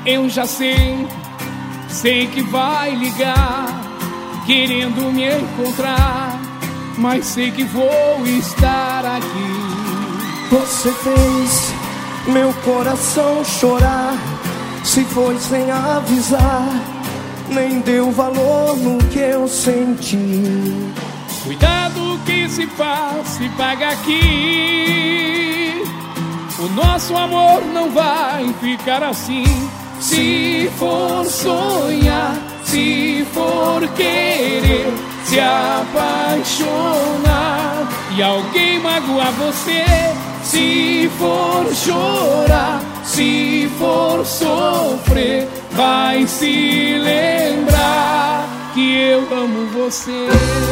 Eu já sei que vai ligar, querendo me encontrar, mas sei que vou estar aqui. Você fez meu coração chorar, se foi sem avisar, nem deu valor no que eu senti. Cuidado que se faz, se paga aqui. O nosso amor não vai ficar assim. Se for sonhar, se for querer se apaixonar e alguém magoar você, se for chorar, se for sofrer, vai se lembrar que eu amo você.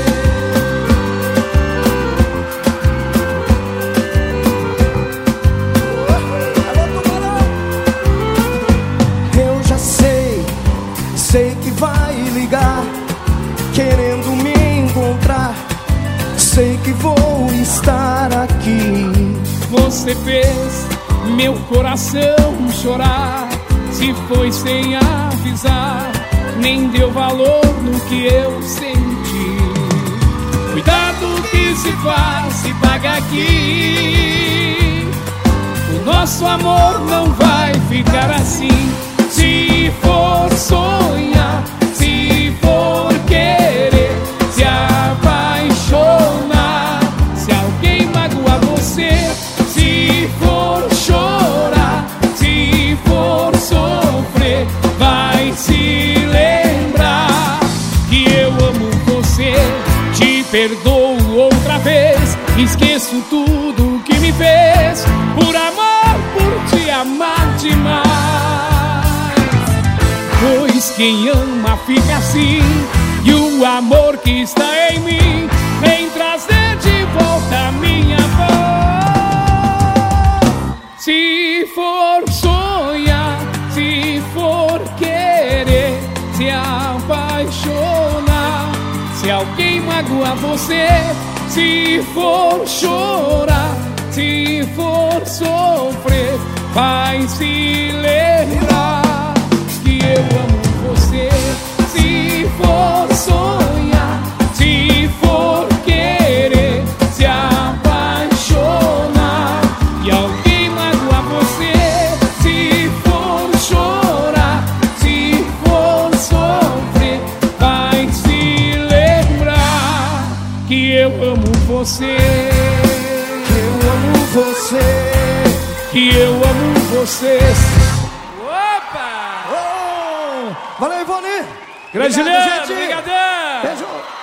Sei que vai ligar, querendo me encontrar, sei que vou estar aqui. Você fez meu coração chorar, se foi sem avisar, nem deu valor no que eu senti. Cuidado que se faz, se paga aqui. O nosso amor não vai ficar assim. Se for sonhar, se for querer se apaixonar, se alguém magoar você, se for chorar, se for sofrer, vai se lembrar que eu amo você. Te perdoo outra vez, esqueço tudo que me fez, por amor, por te amar demais. Pois quem ama fica assim, e o amor que está em mim vem trazer de volta a minha voz. Se for sonhar, se for querer se apaixonar, se alguém magoar você, se for chorar, se for sofrer, vai se lembrar que eu amo você. Se for sonhar, se for querer se apaixonar e alguém magoar você, se for chorar, se for sofrer, vai se lembrar que eu amo você. Que eu amo você. Que eu amo você. Valeu, Ivone! Grande Leandro, obrigadão! Beijo!